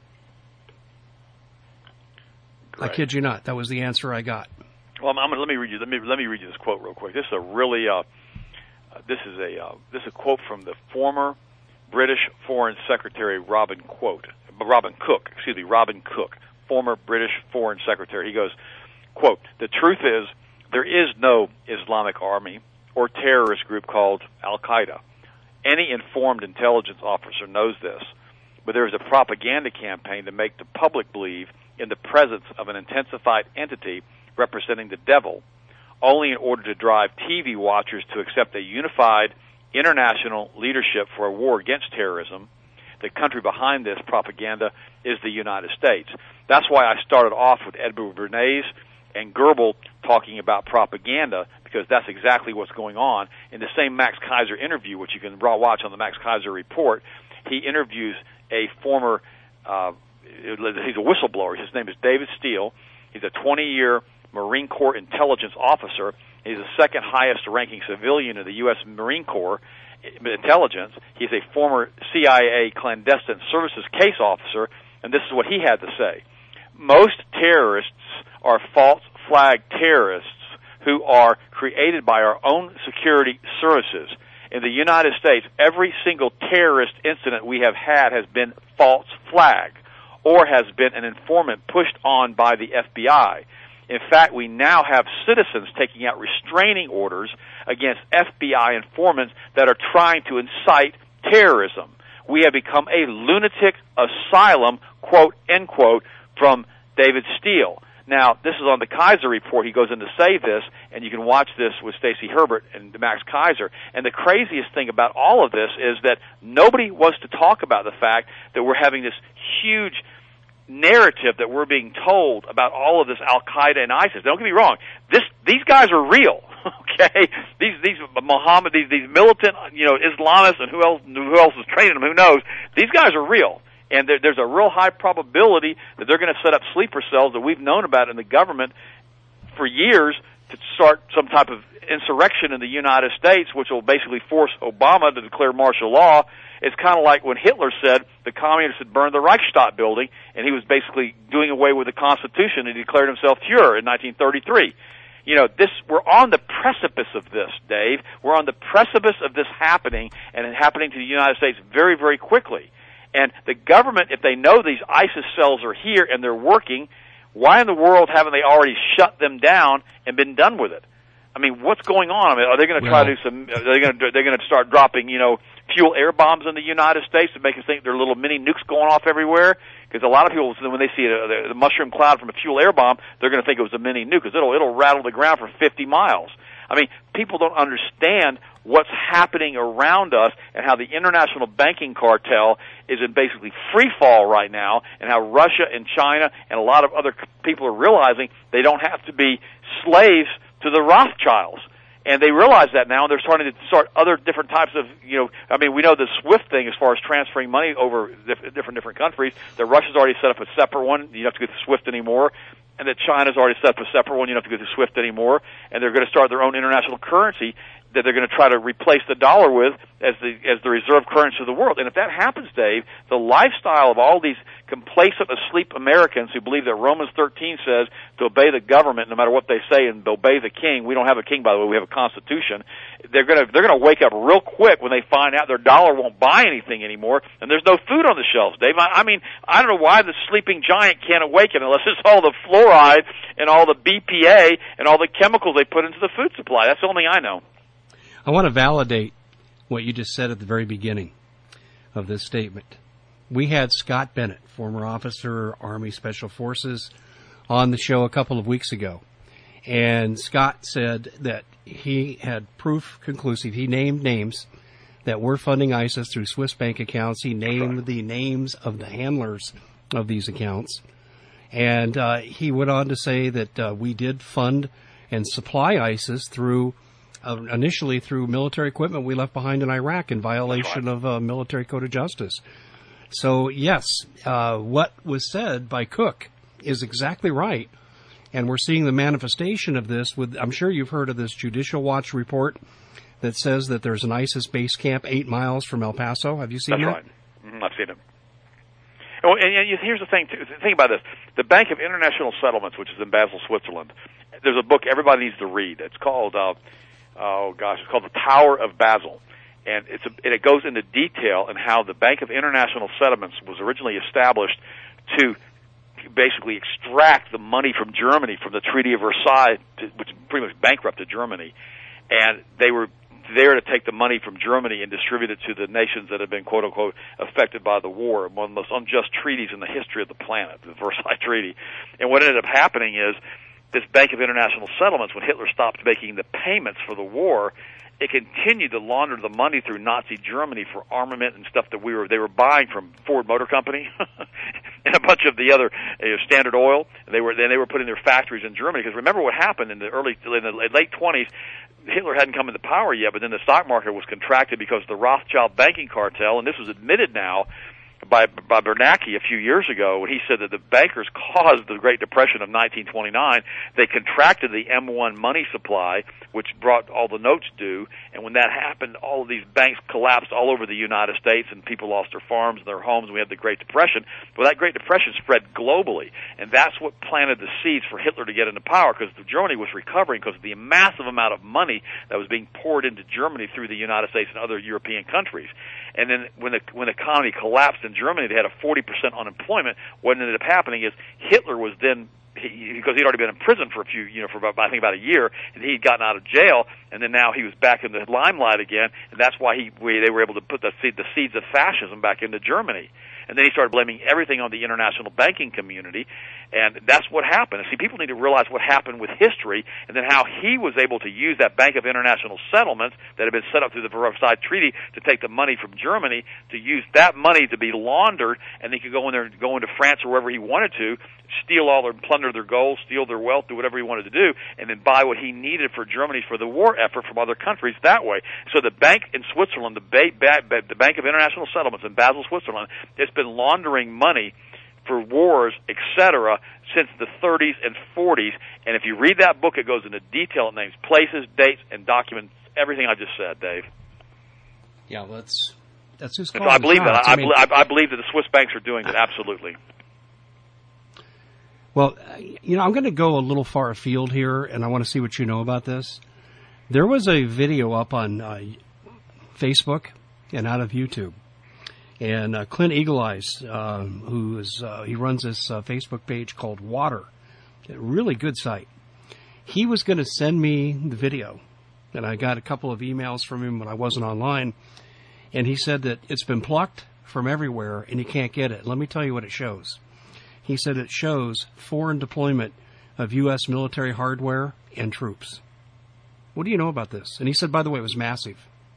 Great. I kid you not. That was the answer I got. Well, I'm, I'm, let me read you. Let me let me read you this quote real quick. This is a really uh, uh, this is a uh, this is a quote from the former British Foreign Secretary Robin Quote Robin Cook. Excuse me, Robin Cook, former British Foreign Secretary. He goes, quote, "The truth is, there is no Islamic army or terrorist group called Al-Qaeda. Any informed intelligence officer knows this, but there is a propaganda campaign to make the public believe in the presence of an intensified entity representing the devil, only in order to drive T V watchers to accept a unified international leadership for a war against terrorism. The country behind this propaganda is the United States." That's why I started off with Edward Bernays and Goebbels talking about propaganda, because that's exactly what's going on. In the same Max Kaiser interview, which you can watch on the Max Kaiser report, he interviews a former, uh, he's a whistleblower. His name is David Steele. He's a twenty-year Marine Corps intelligence officer. He's the second highest ranking civilian in the U S Marine Corps intelligence. He's a former C I A clandestine services case officer, and this is what he had to say. "Most terrorists are false flag terrorists who are created by our own security services. In the United States, every single terrorist incident we have had has been false flag or has been an informant pushed on by the F B I. In fact, we now have citizens taking out restraining orders against F B I informants that are trying to incite terrorism. We have become a lunatic asylum," quote, end quote, from David Steele. Now, this is on the Kaiser report. He goes in to say this, and you can watch this with Stacey Herbert and Max Kaiser. And the craziest thing about all of this is that nobody wants to talk about the fact that we're having this huge narrative that we're being told about all of this Al-Qaeda and ISIS. Don't get me wrong. This, these guys are real, okay? These, these Muhammad, these, these militant, you know, Islamists, and who else, who else is training them, who knows? These guys are real. And there, there's a real high probability that they're going to set up sleeper cells that we've known about in the government for years to start some type of insurrection in the United States, which will basically force Obama to declare martial law. It's kind of like when Hitler said the communists had burned the Reichstag building, and he was basically doing away with the Constitution and declared himself Fuhrer in nineteen thirty-three. You know, this, we're on the precipice of this, Dave. We're on the precipice of this happening, and it happening to the United States very, very quickly. And the government, if they know these ISIS cells are here and they're working, why in the world haven't they already shut them down and been done with it? I mean, what's going on? I mean, are they going to try to do some? Are they going to? They're going to start dropping, you know, fuel air bombs in the United States to make us think there are little mini nukes going off everywhere? Because a lot of people, when they see a, the mushroom cloud from a fuel air bomb, they're going to think it was a mini nuke because it'll it'll rattle the ground for fifty miles. I mean, people don't understand what's happening around us and how the international banking cartel is in basically free fall right now, and how Russia and China and a lot of other people are realizing they don't have to be slaves to the Rothschilds. And they realize that now, and they're starting to start other different types of, you know, I mean, we know the SWIFT thing as far as transferring money over different different countries, that Russia's already set up a separate one. You don't have to go to SWIFT anymore. And that China's already set up a separate one. You don't have to go to SWIFT anymore. And they're going to start their own international currency that they're going to try to replace the dollar with as the as the reserve currency of the world. And if that happens, Dave, the lifestyle of all these complacent, asleep Americans who believe that Romans thirteen says to obey the government no matter what they say and obey the king. We don't have a king, by the way. We have a constitution. They're going to they're going to wake up real quick when they find out their dollar won't buy anything anymore and there's no food on the shelves, Dave. I, I mean, I don't know why the sleeping giant can't awaken unless it's all the fluoride and all the B P A and all the chemicals they put into the food supply. That's the only thing I know. I want to validate what you just said at the very beginning of this statement. We had Scott Bennett, former officer, Army Special Forces, on the show a couple of weeks ago. And Scott said that he had proof conclusive, he named names, that were funding ISIS through Swiss bank accounts. He named right. the names of the handlers of these accounts. And uh, he went on to say that uh, we did fund and supply ISIS through, uh, initially through military equipment we left behind in Iraq in violation right. of uh, military code of justice. So, yes, uh, what was said by Cook is exactly right. And we're seeing the manifestation of this with, I'm sure you've heard of this Judicial Watch report that says that there's an ISIS base camp eight miles from El Paso. Have you seen That's that? That's right. Mm-hmm, I've seen it. Oh, and, and here's the thing, too. Think about this. The Bank of International Settlements, which is in Basel, Switzerland, there's a book everybody needs to read. It's called, uh, oh gosh, it's called The Tower of Basel. And it's a, and it goes into detail on how the Bank of International Settlements was originally established to basically extract the money from Germany from the Treaty of Versailles, to, which pretty much bankrupted Germany. And they were there to take the money from Germany and distribute it to the nations that have been, quote unquote, affected by the war, one of the most unjust treaties in the history of the planet, the Versailles Treaty. And what ended up happening is this Bank of International Settlements, when Hitler stopped making the payments for the war, it continued to launder the money through Nazi Germany for armament and stuff that we were they were buying from Ford Motor Company and a bunch of the other uh, Standard Oil. They were then they were putting their factories in Germany, because remember what happened in the early in the late twenties. Hitler hadn't come into power yet, but then the stock market was contracted because of the Rothschild banking cartel, and this was admitted now by by Bernanke a few years ago when he said that the bankers caused the Great Depression of nineteen twenty-nine. They contracted the M one money supply, which brought all the notes due, and when that happened, all of these banks collapsed all over the United States, and people lost their farms and their homes, and we had the Great Depression. Well, that Great Depression spread globally, and that's what planted the seeds for Hitler to get into power, because Germany was recovering because of the massive amount of money that was being poured into Germany through the United States and other European countries. And then when the when the economy collapsed in Germany, they had a forty percent unemployment. What ended up happening is Hitler was then, he, because he'd already been in prison for a few, you know, for about, I think about a year, and he'd gotten out of jail, and then now he was back in the limelight again, and that's why he we, they were able to put the, seed, the seeds of fascism back into Germany. And then he started blaming everything on the international banking community, and that's what happened. And see, people need to realize what happened with history, and then how he was able to use that Bank of International Settlements that had been set up through the Versailles Treaty to take the money from Germany, to use that money to be laundered, and he could go in there and go into France or wherever he wanted to, steal all their, plunder their gold, steal their wealth, do whatever he wanted to do, and then buy what he needed for Germany for the war effort from other countries that way. So the bank in Switzerland, the, ba- ba- the Bank of International Settlements in Basel, Switzerland, it's been laundering money for wars, et cetera, since the thirties and forties. And if you read that book, it goes into detail. It names places, dates, and documents, everything I just said, Dave. Yeah, well, that's that's who's calling. So I believe that. I, I, mean, I, I believe that the Swiss banks are doing that. Absolutely. Well, you know, I'm going to go a little far afield here, and I want to see what you know about this. There was a video up on uh, Facebook and out of YouTube. And uh, Clint Eagle Eyes, uh, who is uh, he runs this uh, Facebook page called Water, a really good site. He was going to send me the video, and I got a couple of emails from him when I wasn't online, and he said that it's been plucked from everywhere and you can't get it. Let me tell you what it shows. He said it shows foreign deployment of U S military hardware and troops. What do you know about this? And he said, by the way, it was massive.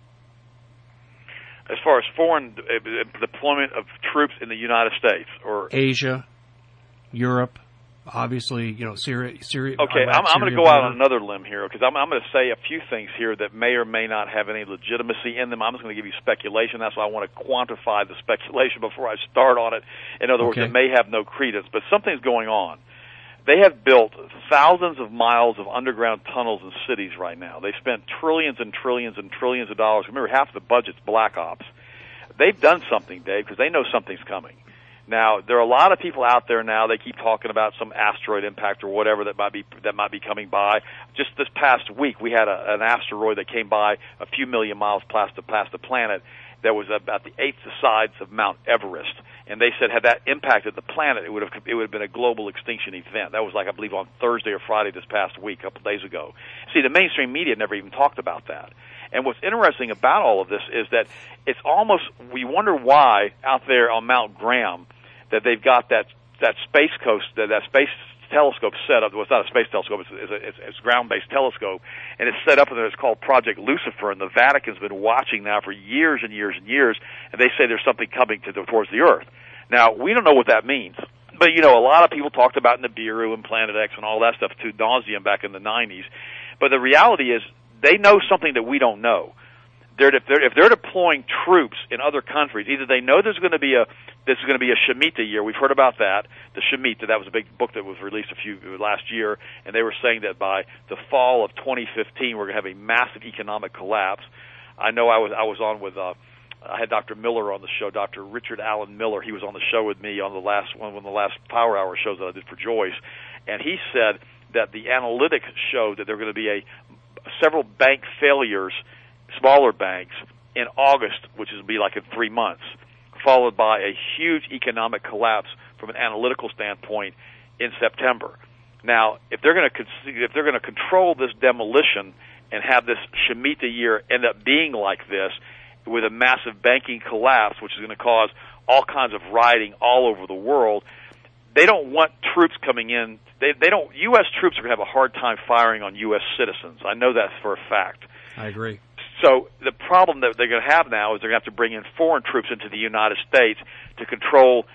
As far as foreign deployment of troops in the United States or Asia, Europe, obviously, you know, Syria. Syria okay, Iraq, I'm, I'm going to go Syria, out on another limb here because I'm, I'm going to say a few things here that may or may not have any legitimacy in them. I'm just going to give you speculation. That's why I want to quantify the speculation before I start on it. In other words, okay. It may have no credence, but something's going on. They have built thousands of miles of underground tunnels in cities right now. They've spent trillions and trillions and trillions of dollars. Remember, half the budget's Black Ops. They've done something, Dave, because they know something's coming. Now, there are a lot of people out there now, they keep talking about some asteroid impact or whatever that might be that might be coming by. Just this past week, we had a, an asteroid that came by a few million miles past the, past the planet that was about the eighth size of Mount Everest. And they said had that impacted the planet, it would have it would have been a global extinction event. That was like, I believe, on Thursday or Friday this past week, a couple of days ago. See, the mainstream media never even talked about that. And what's interesting about all of this is that it's almost, we wonder why out there on Mount Graham that they've got that that space coast, that, that space telescope set up. Well, it's not a space telescope. It's, it's, a, it's, it's a ground-based telescope, and it's set up in there. It's called Project Lucifer, and the Vatican's been watching now for years and years and years, and they say there's something coming to the, towards the Earth. Now, we don't know what that means. But, you know, a lot of people talked about Nibiru and Planet X and all that stuff to nauseam back in the nineties. But the reality is they know something that we don't know. They're, if, they're, if they're deploying troops in other countries, either they know there's going to be a this is going to be a Shemitah year. We've heard about that, the Shemitah. That was a big book that was released a few last year, and they were saying that by the fall of twenty fifteen we're going to have a massive economic collapse. I know I was I was on with. Uh, I had Doctor Miller on the show, Doctor Richard Allen Miller. He was on the show with me on the last one, one of the last Power Hour shows that I did for Joyce, and he said that the analytics showed that there were going to be a several bank failures, smaller banks, in August, which would be like in three months, followed by a huge economic collapse from an analytical standpoint in September. Now, if they're going to if they're going to control this demolition and have this Shemitah year end up being like this, with a massive banking collapse, which is going to cause all kinds of rioting all over the world, they don't want troops coming in. They, they don't. U S troops are going to have a hard time firing on U S citizens. I know that for a fact. I agree. So the problem that they're going to have now is they're going to have to bring in foreign troops into the United States to control,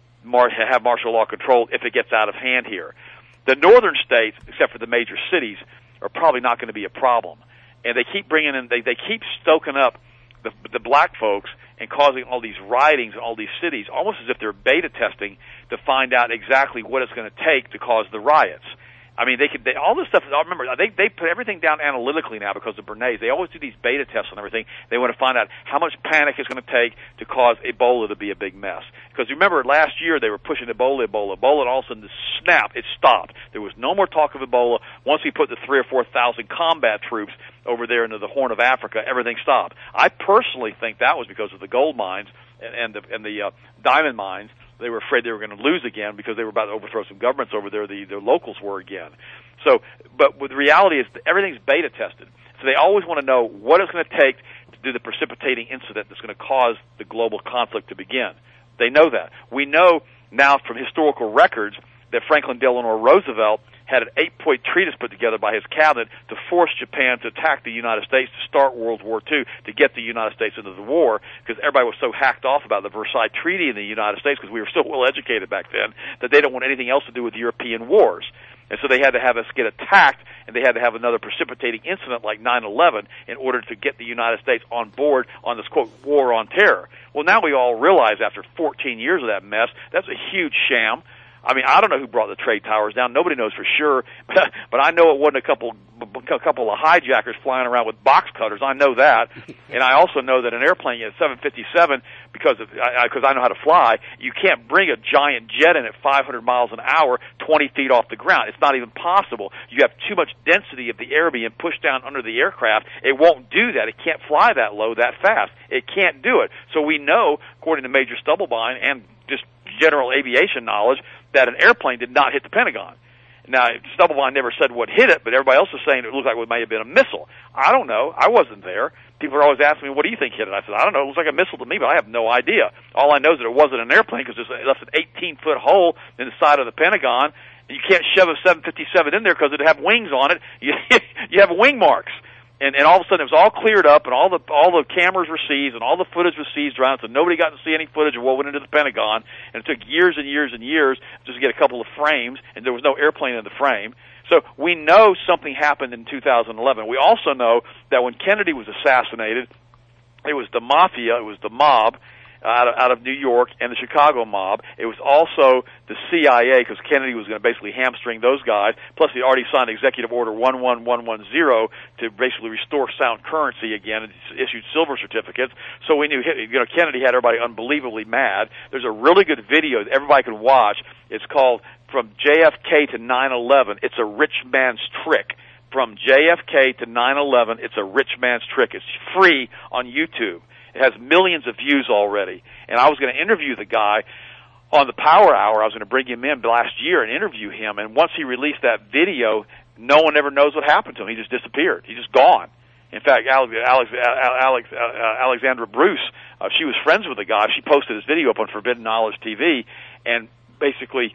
have martial law control if it gets out of hand here. The northern states, except for the major cities, are probably not going to be a problem. And they keep bringing in, they, they keep stoking up The, the black folks and causing all these riotings in all these cities, almost as if they're beta testing to find out exactly what it's going to take to cause the riots. I mean, they could they, all this stuff. I remember they they put everything down analytically now because of Bernays. They always do these beta tests on everything. They want to find out how much panic it's going to take to cause Ebola to be a big mess. Because remember, last year they were pushing Ebola, Ebola, Ebola, and all of a sudden, the snap, it stopped. There was no more talk of Ebola. Once we put the three or four thousand combat troops over there into the Horn of Africa, everything stopped. I personally think that was because of the gold mines and, and the and the uh, diamond mines. They were afraid they were going to lose again because they were about to overthrow some governments over there. The, the locals were again. So, but the reality is that everything's beta tested. So they always want to know what it's going to take to do the precipitating incident that's going to cause the global conflict to begin. They know that. We know now from historical records that Franklin Delano Roosevelt had an eight-point treatise put together by his cabinet to force Japan to attack the United States to start World War Two, to get the United States into the war, because everybody was so hacked off about the Versailles Treaty in the United States, because we were so well-educated back then, that they don't want anything else to do with European wars. And so they had to have us get attacked, and they had to have another precipitating incident like nine eleven in order to get the United States on board on this, quote, war on terror. Well, now we all realize after fourteen years of that mess, that's a huge sham. I mean, I don't know who brought the trade towers down. Nobody knows for sure, but, but I know it wasn't a couple a couple of hijackers flying around with box cutters. I know that, and I also know that an airplane, a seven fifty-seven, because of, I, because I know how to fly, you can't bring a giant jet in at five hundred miles an hour, twenty feet off the ground. It's not even possible. You have too much density of the air being pushed down under the aircraft. It won't do that. It can't fly that low that fast. It can't do it. So we know, according to Major Stubblebine and just general aviation knowledge, that an airplane did not hit the Pentagon. Now, Stubblebine never said what hit it, but everybody else is saying it looked like it may have been a missile. I don't know. I wasn't there. People are always asking me, what do you think hit it? I said, I don't know. It looks like a missile to me, but I have no idea. All I know is that it wasn't an airplane because it left an eighteen-foot hole in the side of the Pentagon. You can't shove a seven fifty-seven in there because it would have wings on it. You, you have wing marks. And, and all of a sudden it was all cleared up, and all the all the cameras were seized, and all the footage was seized around, so nobody got to see any footage of what went into the Pentagon. And it took years and years and years just to get a couple of frames, and there was no airplane in the frame. So we know something happened in two thousand eleven. We also know that when Kennedy was assassinated, it was the mafia, it was the mob, out of, out of New York, and the Chicago mob. It was also the C I A, because Kennedy was going to basically hamstring those guys, plus he already signed Executive Order one one one one zero to basically restore sound currency again, and issued silver certificates. So we knew, you know, Kennedy had everybody unbelievably mad. There's a really good video that everybody can watch. It's called From J F K to nine eleven. It's a rich man's trick. From J F K to nine eleven, it's a rich man's trick. It's free on YouTube. It has millions of views already. And I was going to interview the guy on the Power Hour. I was going to bring him in last year and interview him. And once he released that video, no one ever knows what happened to him. He just disappeared. He's just gone. In fact, Alex, Alex, Alex, uh, Alexandra Bruce, uh, she was friends with the guy. She posted his video up on Forbidden Knowledge T V and basically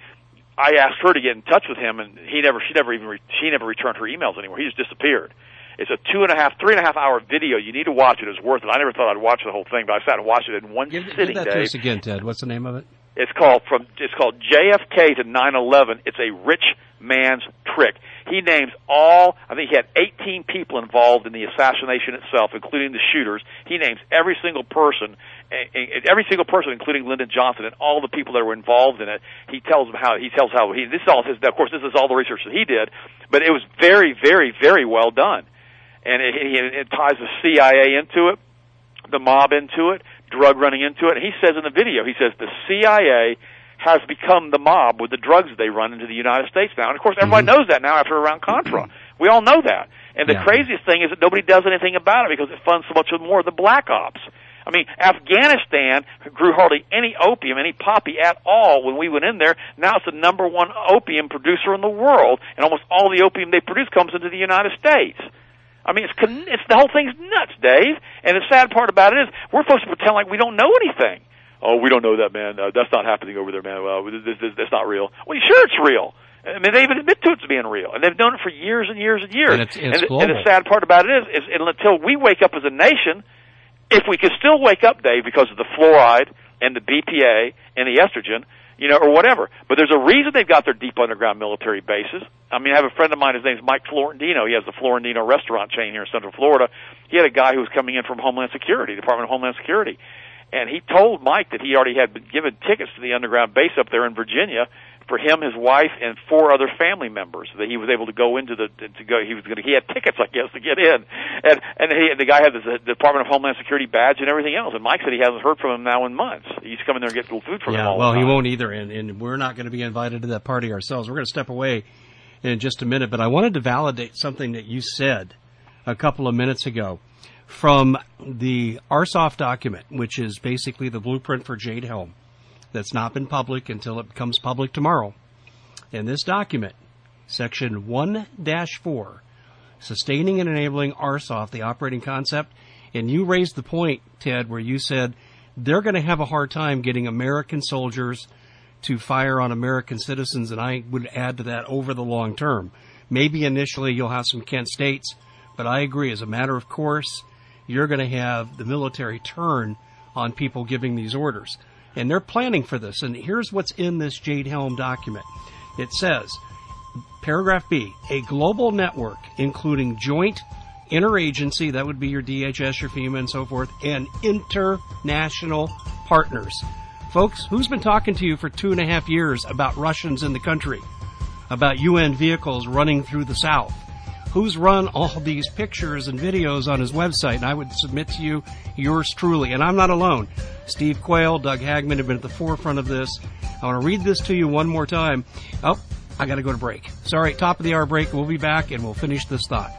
I asked her to get in touch with him, and he never, she never even, re, she never returned her emails anymore. He just disappeared. It's a two and a half, three and a half hour video. You need to watch it. It's worth it. I never thought I'd watch the whole thing, but I sat and watched it in one give, sitting. Give that Dave. to us again, Ted. What's the name of it? It's called from. It's called J F K to nine eleven. It's a rich man's trick. He names all. I think he had eighteen people involved in the assassination itself, including the shooters. He names every single person, every single person, including Lyndon Johnson, and all the people that were involved in it. He tells them how. He tells how he. This is all his. Of course, this is all the research that he did, but it was very, very, very well done, and it, it, it ties the C I A into it, the mob into it, drug running into it. And he says in the video, he says the C I A has become the mob with the drugs they run into the United States now. And of course, everybody mm-hmm. knows that now after Iran-Contra. We all know that. And the yeah. craziest thing is that nobody does anything about it because it funds so much more of the black ops. I mean, Afghanistan grew hardly any opium, any poppy at all when we went in there. Now it's the number one opium producer in the world, and almost all the opium they produce comes into the United States. I mean, it's, it's the whole thing's nuts, Dave. And the sad part about it is we're supposed to pretend like we don't know anything. Oh, we don't know that, man. Uh, that's not happening over there, man. Well, this, this, that's not real. Well, sure it's real. I mean, they even admit to it being real, and they've known it for years and years and years. And, it's, it's and, global. and the sad part about it is, is until we wake up as a nation, if we could still wake up, Dave, because of the fluoride and the B P A and the estrogen, you know, or whatever. But there's a reason they've got their deep underground military bases. I mean, I have a friend of mine, his name's Mike Florentino. He has the Florentino restaurant chain here in Central Florida. He had a guy who was coming in from Homeland Security, Department of Homeland Security. And he told Mike that he already had been given tickets to the underground base up there in Virginia for him, his wife, and four other family members. That he was able to go into the to go. He was going to. He had tickets, I guess, to get in. And and he, the guy had the Department of Homeland Security badge and everything else. And Mike said he hasn't heard from him now in months. He's coming there and get a little food from yeah, him all well, the time. he won't either, and, and we're not going to be invited to that party ourselves. We're going to step away in just a minute, but I wanted to validate something that you said a couple of minutes ago. From the R S O F document, which is basically the blueprint for Jade Helm, that's not been public until it becomes public tomorrow. In this document, section one dash four, sustaining and enabling R S O F, the operating concept, and you raised the point, Ted, where you said they're going to have a hard time getting American soldiers to fire on American citizens, and I would add to that over the long term. Maybe initially you'll have some Kent states, but I agree, as a matter of course, you're going to have the military turn on people giving these orders. And they're planning for this. And here's what's in this Jade Helm document. It says, paragraph B, a global network including joint interagency, that would be your D H S, your FEMA, and so forth, and international partners. Folks, who's been talking to you for two and a half years about Russians in the country, about U N vehicles running through the South? Who's run all these pictures and videos on his website? And I would submit to you, yours truly. And I'm not alone. Steve Quayle, Doug Hagman have been at the forefront of this. I want to read this to you one more time. Oh, I got to go to break. Sorry, top of the hour break. We'll be back and we'll finish this thought.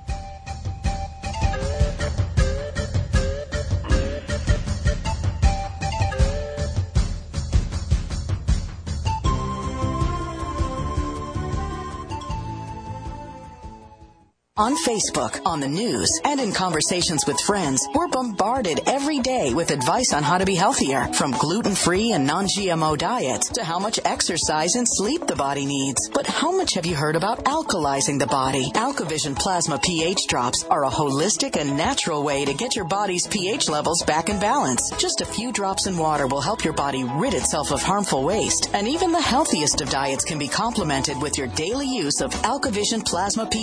On Facebook, on the news, and in conversations with friends, we're bombarded every day with advice on how to be healthier, from gluten-free and non-G M O diets to how much exercise and sleep the body needs. But how much have you heard about alkalizing the body? AlkaVision Plasma pH Drops are a holistic and natural way to get your body's pH levels back in balance. Just a few drops in water will help your body rid itself of harmful waste, and even the healthiest of diets can be complemented with your daily use of AlkaVision Plasma pH.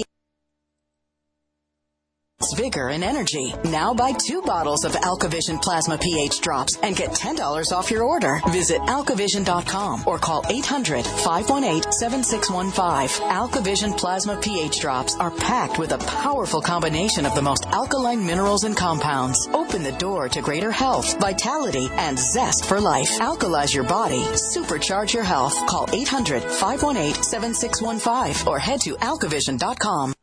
Vigor and energy. Now buy two bottles of AlkaVision Plasma pH Drops and get ten dollars off your order. Visit alkavision dot com or call eight hundred, five one eight, seven six one five. AlkaVision Plasma pH Drops are packed with a powerful combination of the most alkaline minerals and compounds. Open the door to greater health, vitality, and zest for life. Alkalize your body. Supercharge your health. Call eight hundred, five one eight, seven six one five or head to alkavision dot com.